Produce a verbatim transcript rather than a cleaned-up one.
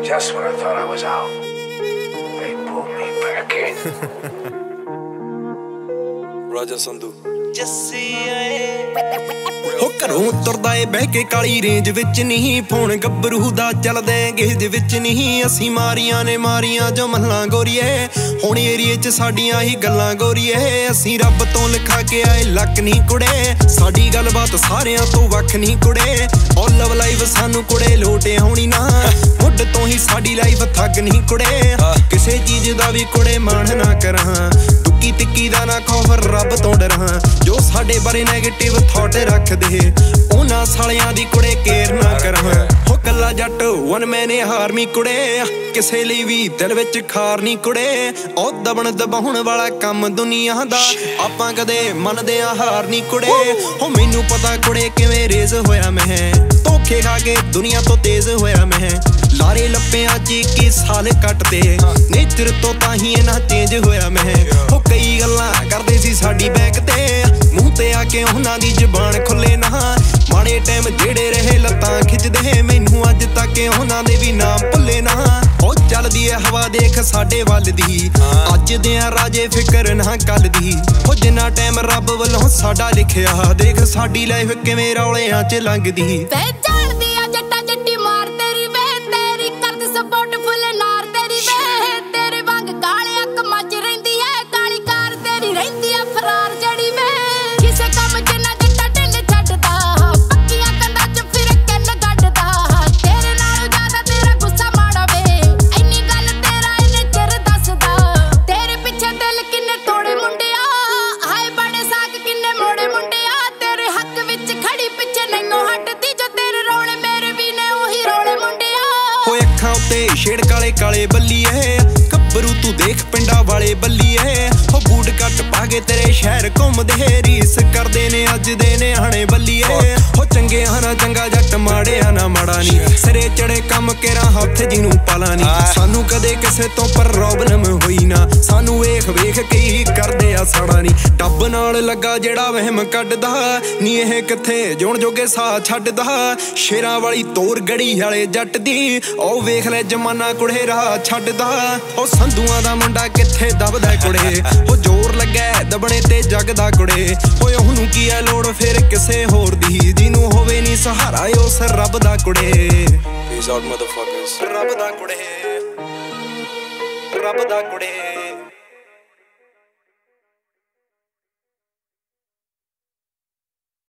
Just when I thought I was out, they pulled me back in. Raja Sandhu Jassi ਆਏ ਹੋ ਘਰੋਂ ਤੁਰਦਾ ਏ ਬਹਿ ਕੇ ਕਾਲੀ ਰੇਂਜ ਵਿੱਚ ਨਹੀਂ ਫੋਨ ਗੱਭਰੂ ਦਾ ਚੱਲਦਾ ਗੇਜ ਵਿੱਚ ਨਹੀਂ ਅਸੀਂ ਮਾਰੀਆਂ ਨੇ ਮਾਰੀਆਂ ਜੋ ਮੱਲਾਂ ਗੋਰੀਏ ਹੁਣ ਏਰੀਏ 'ਚ ਸਾਡੀਆਂ ਹੀ ਗੱਲਾਂ ਗੋਰੀਏ ਅਸੀਂ ਰੱਬ ਤੋਂ ਲਿਖਾ ਕੇ ਆਏ ਲੱਕ ਨਹੀਂ ਕੁੜੇ ਸਾਡੀ ਗੱਲਬਾਤ ਸਾਰਿਆਂ ਤੋਂ ਵੱਖ ਨਹੀਂ ਕੁੜੇ ਔਰ ਲਵ ਲਾਈਵ ਸਾਨੂੰ ਕੁੜੇ ਲੋਟ ਆਉਣੀ ਨਾ ਮੁੱਢ ਤੋਂ ਹੀ ਸਾਡੀ ਲਾਈਫ ਥੱਕ ਨਹੀਂ ਕੁੜੇ ਕਿਸੇ ਚੀਜ਼ ਦਾ ਵੀ ਕੁੜੇ ਮਾਣ ਨਾ ਕਰਾਂ ਦੁੱਕੀ ਤਿੱਕੀ ਦਾ ਨਾ ਖੌਫ ਰੱਬ ਤੋਂ ਡਰਾਂ ਜੋ ਸਾਡੇ ਬਾਰੇ ਨੈਗੇਟਿਵ ਥਾਟ ਰੱਖਦੇ ਉਹਨਾਂ ਸਾਲਿਆਂ ਦੀ ਕੁੜੇ ਕੇਅਰ ਨਾ ਕਰਾਂ ਹੋ ਕੱਲਾ ਜੱਟ ਵਨ ਮੈਨ ਹਾਰਮੀ ਕੁੜੇ ਕਿਸੇ ਲਈ ਵੀ ਦਿਲ ਵਿੱਚ ਖਾਰ ਨਹੀਂ ਕੁੜੇ ਉਹ ਦਬਣ ਦਬਾਉਣ ਵਾਲਾ ਕੰਮ ਦੁਨੀਆ ਦਾ ਆਪਾਂ ਕਦੇ ਮੰਨਦੇ ਆ ਹਾਰ ਨਹੀਂ ਕੁੜੇ ਹੋ ਮੈਨੂੰ ਪਤਾ ਕੁੜੇ ਕਿਵੇਂ ਰੇਜ਼ ਹੋਇਆ ਮੈਂ ਧੋਖੇ ਖਾ ਕੇ ਦੁਨੀਆ ਤੋਂ ਤੇਜ਼ ਹੋਇਆ ਮੈਂ ਲਾਰੇ ਲੱਪਿਆਂ 'ਚ ਇੱਕੀ ਸਾਲ ਕੱਟਦੇ ਨੇਚਰ ਤੋਂ ਤਾਂ ਹੀ ਇਹਨਾਂ ਚੇਂਜ ਹੋਇਆ ਮੈਂ ਹੋ ਕਈ ਗੱਲਾਂ ਕਰਦੇ ਸੀ ਸਾਡੀ ਬੈਕ ਤੇ ਮੂੰਹ ਤੇ ਆ ਕੇ ਉਹਨਾਂ ਦੀ ਜ਼ਬਾਨ ਖੁੱਲੇ ਨਾ ਮਾੜੇ ਟਾਈਮ ਜਿਹੜੇ ਰਹੇ ਲੱਤਾਂ ਖਿੱਚਦੇ ਮੈਨੂੰ ਅੱਜ ਤੱਕ ਉਹਨਾਂ ਦੇ ਵੀ ਨਾਮ ਭੁੱਲੇ ਨਾ ਉਹ ਚੱਲਦੀ ਏ ਹਵਾ ਦੇਖ ਸਾਡੇ ਵੱਲ ਦੀ ਅੱਜ ਦੇ ਆ ਰਾਜੇ ਫਿਕਰ ਨਾ ਕੱਲ ਦੀ ਉਹ ਜਿੰਨਾ ਟਾਈਮ ਰੱਬ ਵੱਲੋਂ ਸਾਡਾ ਲਿਖਿਆ ਦੇਖ ਸਾਡੀ ਲਾਈਫ ਕਿਵੇਂ ਰੌਲਿਆਂ 'ਚ ਲੰਘਦੀ ਅੱਖਾਂ ਉੱਤੇ ਛੇੜ ਕਾਲੇ ਕਾਲੇ ਬੱਲੀਏ ਗੱਭਰੂ ਤੂੰ ਦੇਖ ਪਿੰਡਾਂ ਵਾਲੇ ਬੱਲੀਏ ਹੋ ਬੂਟ ਕੱਟ ਪਾ ਕੇ ਤੇਰੇ ਸ਼ਹਿਰ ਘੁੰਮਦੇ ਰੀਸ ਕਰਦੇ ਨੇ ਅੱਜ ਦੇ ਨਿਆਣੇ ਬੱਲੀਏ ਹੋ ਚੰਗੇ ਹਨਾ ਚੰਗਾ ਜੱਟ ਮਾੜਿਆ ਨਾ ਮਾੜਾ ਨੀ ਸਿਰੇ ਚੜੇ ਕੰਮ ਕੇਰਾ ਹੱਥ ਜਿਹਨੂੰ ਪਾਲਾ ਨੀ ਸਾਨੂੰ ਕਦੇ ਕਿਸੇ ਤੋਂ ਪ੍ਰੋਬਲਮ ਹੋਈ ਨਾ ਸਾਨੂੰ ਵੇਖ ਵੇਖ ਕੀ ਕਰਦੇ ਆ ਸਾੜਾ ਨੀ ਟੱਬ ਨਾਲ ਲੱਗਾ ਜਿਹੜਾ ਵਹਿਮ ਕੱਢਦਾ ਨੀ ਇਹ ਕਿੱਥੇ ਜੋਣ ਜੋਗੇ ਸਾਹ ਛੱਡਦਾ ਸ਼ੇਰਾਂ ਵਾਲੀ ਤੋਰ ਗੜੀ ਵਾਲੇ ਜੱਟ ਦੀ ਉਹ ਵੇਖ ਲੈ ਜਮਾਨਾ ਕੁੜੇ ਰਾਹ ਛੱਡਦਾ ਉਹ ਸੰਧੂਆਂ ਦਾ ਮੁੰਡਾ ਕਿੱਥੇ ਦਬਦਾ ਕੁੜੇ ਉਹ ਜ਼ੋਰ ਲੱਗਾ ਦਬਣੇ ਤੇ ਜਗਦਾ ਕੁੜੇ ਓਏ ਉਹਨੂੰ ਕੀ ਐ ਲੋੜ ਫਿਰ ਕਿਸੇ ਹੋਰ ਦੀ ਜਿਹਨੂੰ ਹੋਵੇ ਨੀ ਸਹਾਰਾ ਉਸ ਰੱਬ ਦਾ ਕੁੜੇ Peace out motherfuckers ਰੱਬ ਦਾ ਕੁੜੇ ਰੱਬ ਦਾ ਕੁੜੇ